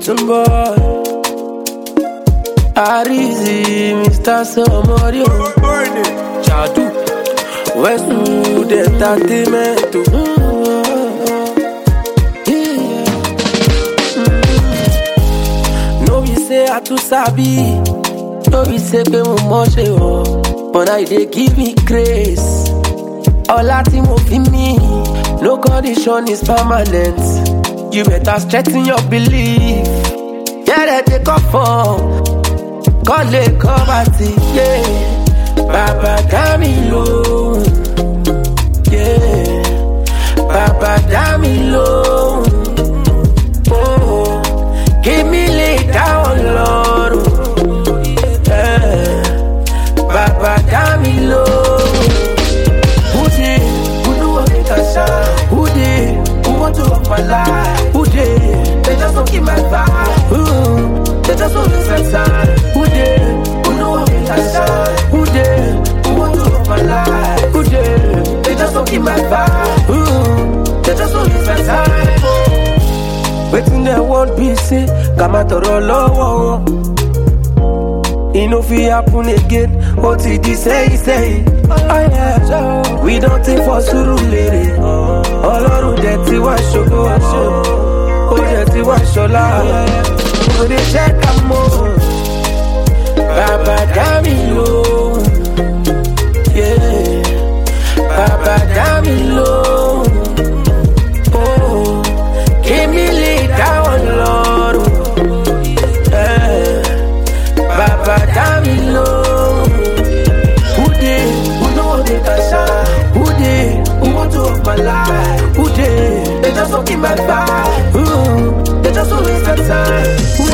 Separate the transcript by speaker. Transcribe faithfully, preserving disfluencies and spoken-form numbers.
Speaker 1: Western boy. Arizi, Mister Somorio. Chadu. Westwood Entertainment. No be say I too sabi. No be say pe mo moche o. But now they give me grace. All that mo fi me. No condition is permanent. You better strengthen your belief. Yeah, they take off for. Call it poverty, yeah. Baba Damilo, yeah. Baba Damilo, oh. Give me lay down, Lord, yeah. Baba Damilo, who did, who do what they can shine? Who did, who want to rock my life? Who did, they just don't keep my vibe. Ooh. They just want to spend time. Who did? Who know what we can shine? Who did? Who want to rock my life? Who did? They just don't keep my vibe. Ooh, they just want to spend time. Waiting there won't be sick. Come out of the low. It no fi happen again. What did he say? Say, oh yeah. We don't take for Surulere. Ọlọ́run dẹ̀ ti wá ṣògo. Ó dẹ̀ ti wá ṣọlá. So they check a more. Baba Damilo, yeah. Baba Damilo, oh. Give me lay down, Lord, yeah. Baba Damilo, who did, who know they can shine? Who did, who want to rock my life? Who did, they just don't keep my vibe. Ooh, they just always got time.